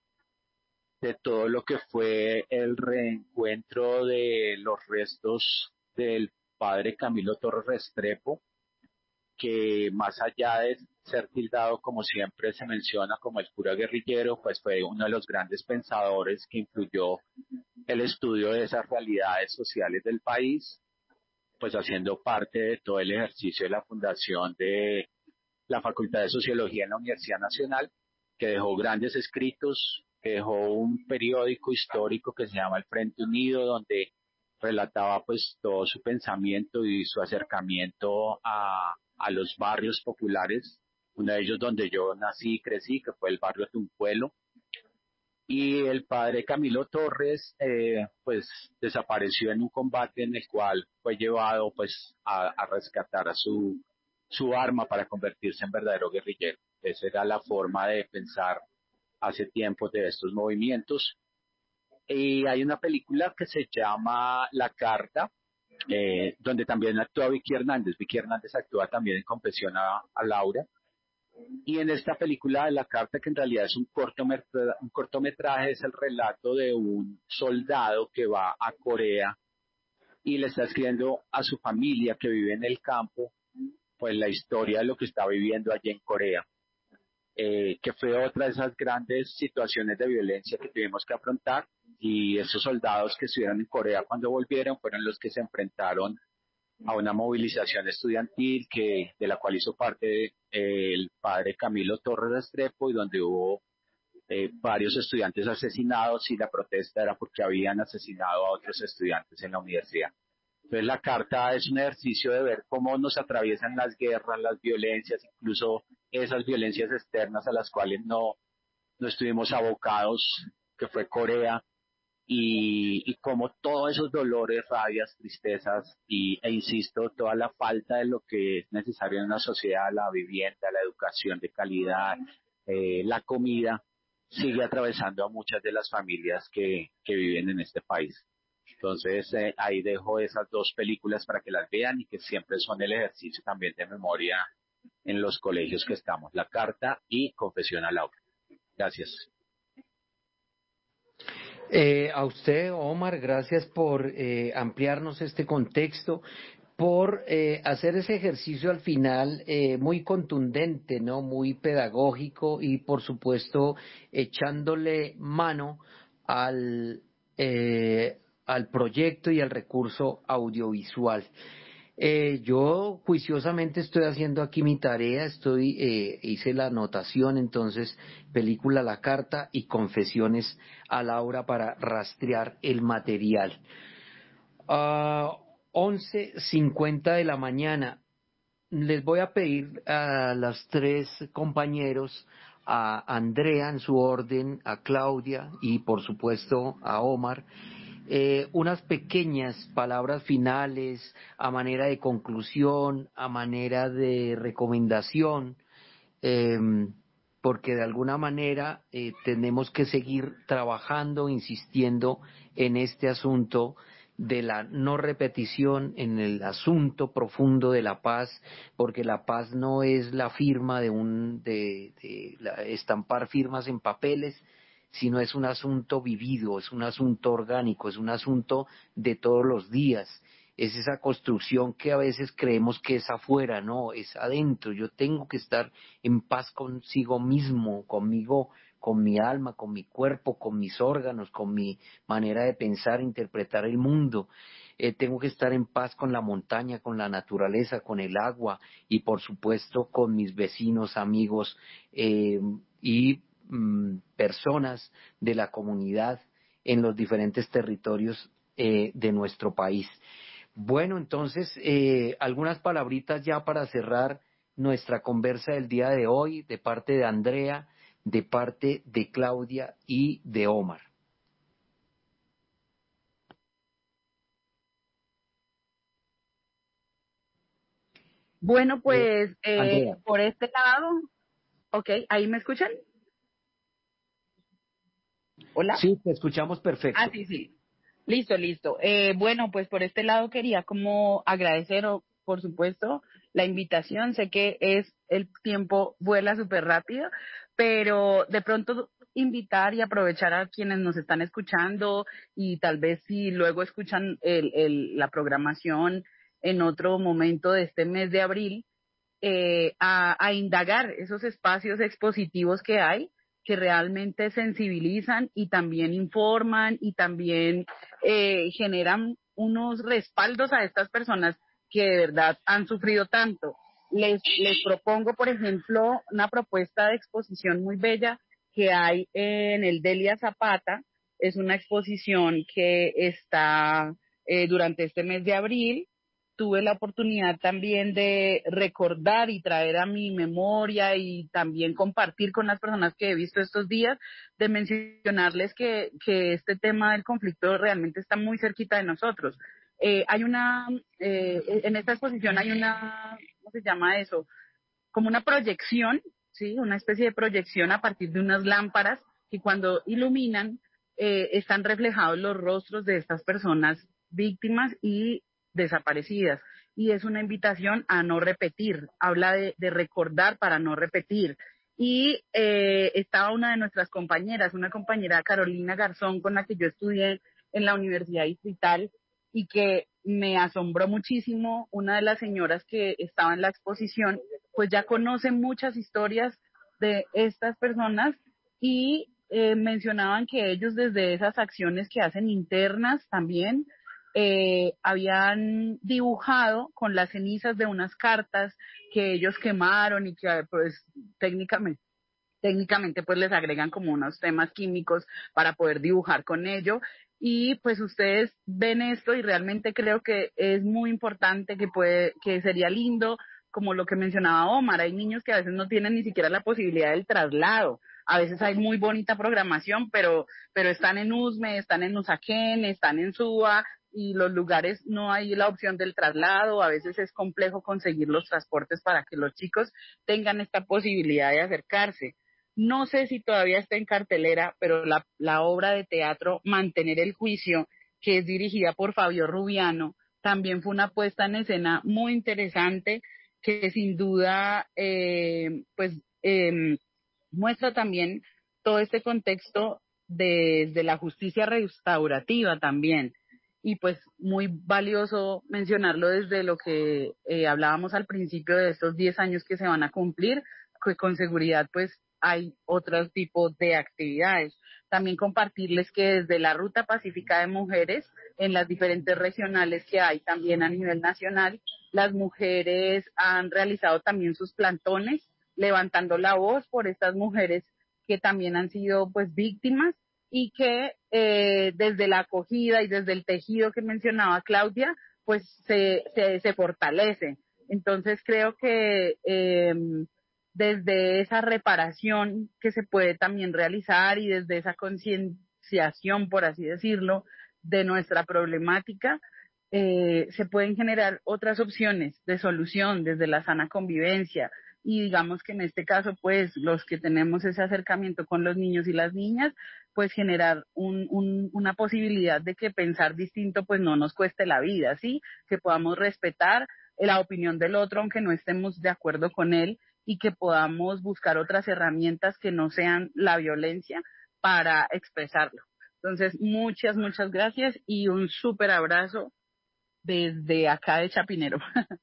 de todo lo que fue el reencuentro de los restos del padre Camilo Torres Restrepo, que más allá de ser tildado, como siempre se menciona, como el cura guerrillero, pues fue uno de los grandes pensadores que influyó el estudio de esas realidades sociales del país, pues haciendo parte de todo el ejercicio de la fundación de la Facultad de Sociología en la Universidad Nacional, que dejó grandes escritos, que dejó un periódico histórico que se llama El Frente Unido, donde relataba pues todo su pensamiento y su acercamiento a los barrios populares, uno de ellos donde yo nací y crecí, que fue el barrio Tumpuelo. Y el padre Camilo Torres pues desapareció en un combate en el cual fue llevado pues a rescatar a su arma para convertirse en verdadero guerrillero. Esa era la forma de pensar hace tiempo de estos movimientos. Y hay una película que se llama La Carta, donde también actúa Vicky Hernández. Vicky Hernández actúa también en Confesión a Laura. Y en esta película de La Carta, que en realidad es un cortometraje, es el relato de un soldado que va a Corea y le está escribiendo a su familia que vive en el campo, pues la historia de lo que está viviendo allí en Corea, que fue otra de esas grandes situaciones de violencia que tuvimos que afrontar, y esos soldados que estuvieron en Corea cuando volvieron fueron los que se enfrentaron a una movilización estudiantil de la cual hizo parte el padre Camilo Torres Restrepo, y donde hubo varios estudiantes asesinados, y la protesta era porque habían asesinado a otros estudiantes en la universidad. Entonces la carta es un ejercicio de ver cómo nos atraviesan las guerras, las violencias, incluso esas violencias externas a las cuales no estuvimos abocados, que fue Corea, y como todos esos dolores, rabias, tristezas e insisto, toda la falta de lo que es necesario en una sociedad, la vivienda, la educación de calidad, la comida, sigue atravesando a muchas de las familias que viven en este país. Entonces ahí dejo esas dos películas para que las vean y que siempre son el ejercicio también de memoria en los colegios que estamos, La Carta y Confesión a Laura. Gracias. A usted, Omar, gracias por ampliarnos este contexto, por hacer ese ejercicio al final muy contundente, ¿no? Muy pedagógico y, por supuesto, echándole mano al, al proyecto y al recurso audiovisual. Yo juiciosamente estoy haciendo aquí mi tarea, hice la anotación, entonces, película La Carta y Confesiones a Laura para rastrear el material. 11:50 de la mañana. Les voy a pedir a las tres compañeros, a Andrea en su orden, a Claudia y por supuesto a Omar, unas pequeñas palabras finales a manera de conclusión, a manera de recomendación, eh, porque de alguna manera tenemos que seguir trabajando, insistiendo en este asunto de la no repetición, en el asunto profundo de la paz, porque la paz no es la firma estampar firmas en papeles, sino es un asunto vivido, es un asunto orgánico, es un asunto de todos los días. Es esa construcción que a veces creemos que es afuera, no, es adentro. Yo tengo que estar en paz consigo mismo, conmigo, con mi alma, con mi cuerpo, con mis órganos, con mi manera de pensar, interpretar el mundo. tengo que estar en paz con la montaña, con la naturaleza, con el agua y por supuesto con mis vecinos, amigos y personas de la comunidad en los diferentes territorios de nuestro país. Bueno, entonces, algunas palabritas ya para cerrar nuestra conversa del día de hoy, de parte de Andrea, de parte de Claudia y de Omar. Bueno, pues Andrea. por este lado, ok, ¿ahí me escuchan? Hola. Sí, te escuchamos perfecto. Sí, sí. Listo, listo. Bueno, pues por este lado quería como agradecer, por supuesto, la invitación. Sé que el tiempo vuela súper rápido, pero de pronto invitar y aprovechar a quienes nos están escuchando y tal vez si luego escuchan la programación en otro momento de este mes de abril, a indagar esos espacios expositivos que hay, que realmente sensibilizan y también informan y también generan unos respaldos a estas personas que de verdad han sufrido tanto. Les propongo, por ejemplo, una propuesta de exposición muy bella que hay en el Delia Zapata. Es una exposición que está durante este mes de abril. Tuve la oportunidad también de recordar y traer a mi memoria y también compartir con las personas que he visto estos días, de mencionarles que este tema del conflicto realmente está muy cerquita de nosotros. En esta exposición hay una, ¿cómo se llama eso? Como una proyección, ¿sí? Una especie de proyección a partir de unas lámparas que cuando iluminan están reflejados los rostros de estas personas víctimas y desaparecidas. Y es una invitación a no repetir, habla de recordar para no repetir. Y estaba una de nuestras compañeras, una compañera Carolina Garzón, con la que yo estudié en la Universidad Distrital, y que me asombró muchísimo. Una de las señoras que estaba en la exposición, pues ya conoce muchas historias de estas personas y mencionaban que ellos desde esas acciones que hacen internas también habían dibujado con las cenizas de unas cartas que ellos quemaron y que pues técnicamente pues les agregan como unos temas químicos para poder dibujar con ello. Y pues ustedes ven esto y realmente creo que es muy importante, que sería lindo, como lo que mencionaba Omar, hay niños que a veces no tienen ni siquiera la posibilidad del traslado. A veces hay muy bonita programación, pero están en Usme, están en Usaquén, están en Suba, y los lugares no hay la opción del traslado. A veces es complejo conseguir los transportes para que los chicos tengan esta posibilidad de acercarse. No sé si todavía está en cartelera, pero la obra de teatro Mantener el Juicio, que es dirigida por Fabio Rubiano, también fue una puesta en escena muy interesante que sin duda muestra también todo este contexto desde la justicia restaurativa también. Y pues muy valioso mencionarlo desde lo que hablábamos al principio de estos 10 años que se van a cumplir, que con seguridad pues hay otros tipos de actividades. También compartirles que desde la Ruta Pacífica de Mujeres, en las diferentes regionales que hay también a nivel nacional, las mujeres han realizado también sus plantones, levantando la voz por estas mujeres que también han sido pues víctimas, y que desde la acogida y desde el tejido que mencionaba Claudia, pues se fortalece. Entonces creo que desde esa reparación que se puede también realizar y desde esa concienciación, por así decirlo, de nuestra problemática, se pueden generar otras opciones de solución desde la sana convivencia. Y digamos que en este caso, pues los que tenemos ese acercamiento con los niños y las niñas, pues generar una posibilidad de que pensar distinto pues no nos cueste la vida, ¿sí? Que podamos respetar la opinión del otro aunque no estemos de acuerdo con él, y que podamos buscar otras herramientas que no sean la violencia para expresarlo. Entonces, muchas, muchas gracias y un súper abrazo desde acá de Chapinero.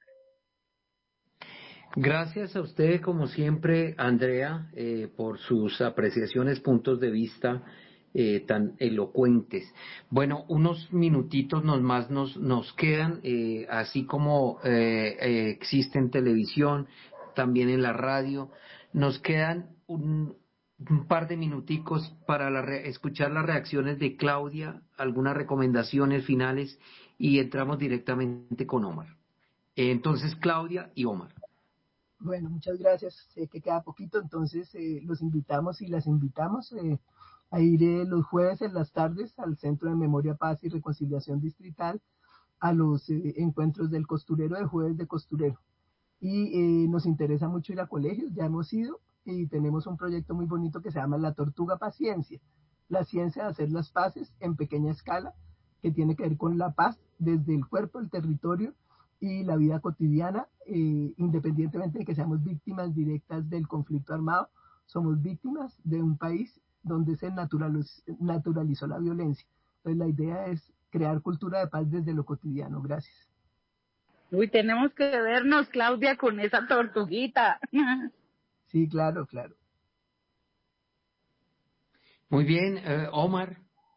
Gracias a usted, como siempre, Andrea, por sus apreciaciones, puntos de vista tan elocuentes. Bueno, unos minutitos nos quedan, así como existe en televisión, también en la radio, nos quedan un par de minuticos para escuchar las reacciones de Claudia, algunas recomendaciones finales y entramos directamente con Omar. Entonces, Claudia y Omar. Bueno, muchas gracias. Sé que queda poquito, entonces los invitamos y las invitamos a ir los jueves en las tardes al Centro de Memoria, Paz y Reconciliación Distrital, a los encuentros del costurero de jueves de costurero. Y nos interesa mucho ir a colegios, ya hemos ido y tenemos un proyecto muy bonito que se llama La Tortuga Paciencia, la ciencia de hacer las paces en pequeña escala, que tiene que ver con la paz desde el cuerpo, el territorio y la vida cotidiana, independientemente de que seamos víctimas directas del conflicto armado, somos víctimas de un país donde se naturalizó la violencia. Entonces la idea es crear cultura de paz desde lo cotidiano. Gracias. Uy, tenemos que vernos, Claudia, con esa tortuguita. Sí, claro, claro. Muy bien, Omar.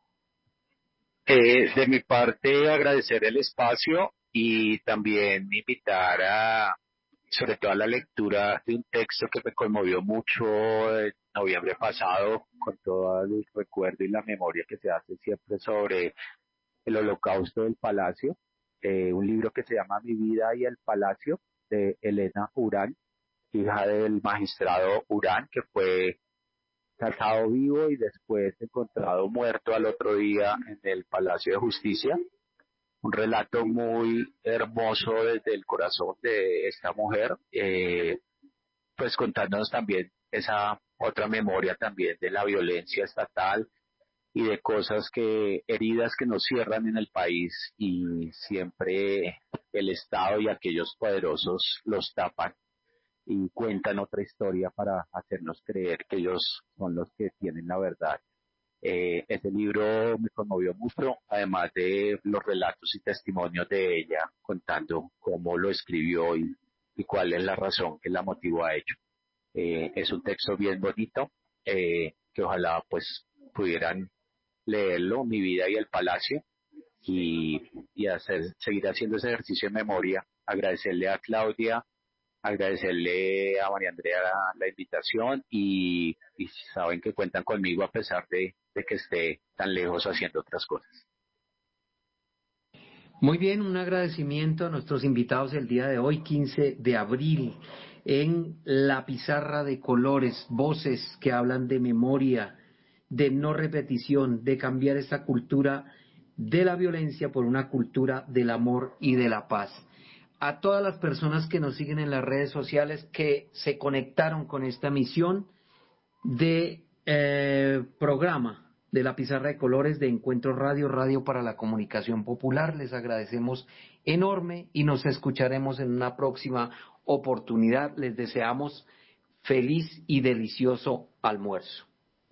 De mi parte, agradecer el espacio y también invitar sobre todo a la lectura de un texto que me conmovió mucho en noviembre pasado, con todo el recuerdo y la memoria que se hace siempre sobre el Holocausto del Palacio, un libro que se llama Mi vida y el Palacio, de Elena Urán, hija del magistrado Urán, que fue cazado vivo y después encontrado muerto al otro día en el Palacio de Justicia. Un relato muy hermoso desde el corazón de esta mujer, pues contándonos también esa otra memoria también de la violencia estatal y de cosas heridas que nos cierran en el país y siempre el Estado y aquellos poderosos los tapan y cuentan otra historia para hacernos creer que ellos son los que tienen la verdad. Ese libro me conmovió mucho, además de los relatos y testimonios de ella contando cómo lo escribió y cuál es la razón que la motivó a ello. Es un texto bien bonito, que ojalá pues pudieran leerlo, Mi vida y el Palacio, y seguir haciendo ese ejercicio de memoria. Agradecerle a Claudia, agradecerle a María Andrea la invitación y saben que cuentan conmigo a pesar de que esté tan lejos haciendo otras cosas. Muy bien, un agradecimiento a nuestros invitados el día de hoy, 15 de abril, en la pizarra de colores, voces que hablan de memoria, de no repetición, de cambiar esta cultura de la violencia por una cultura del amor y de la paz. A todas las personas que nos siguen en las redes sociales que se conectaron con esta misión de programa de la pizarra de colores de Encuentro Radio, Radio para la Comunicación Popular, les agradecemos enorme y nos escucharemos en una próxima oportunidad. Les deseamos feliz y delicioso almuerzo.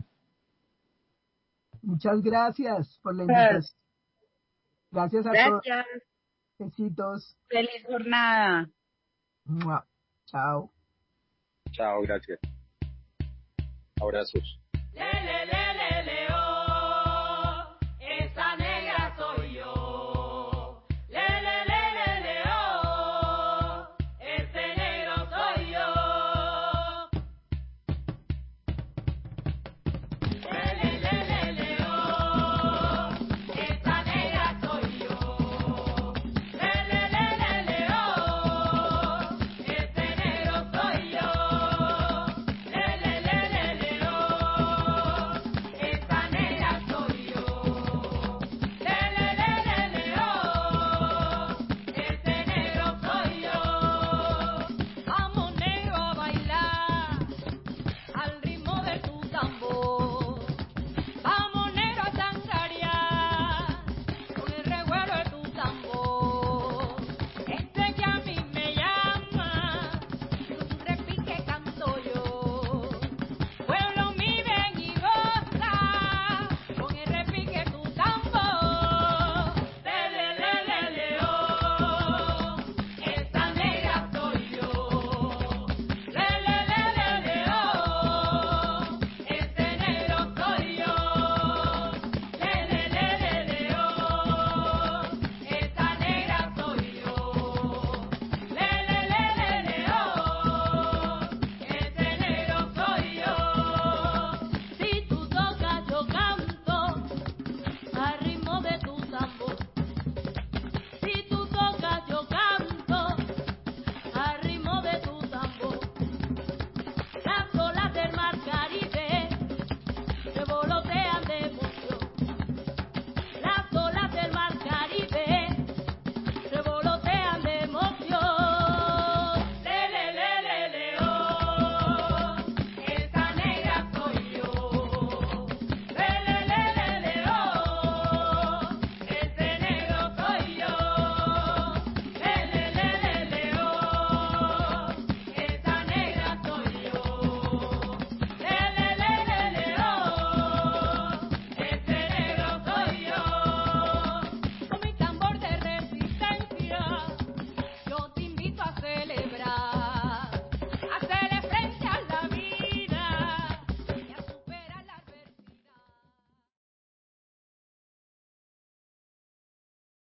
Muchas gracias por la invitación. Gracias a todos. Besitos. Feliz jornada. Chao. Chao, gracias. Abrazos.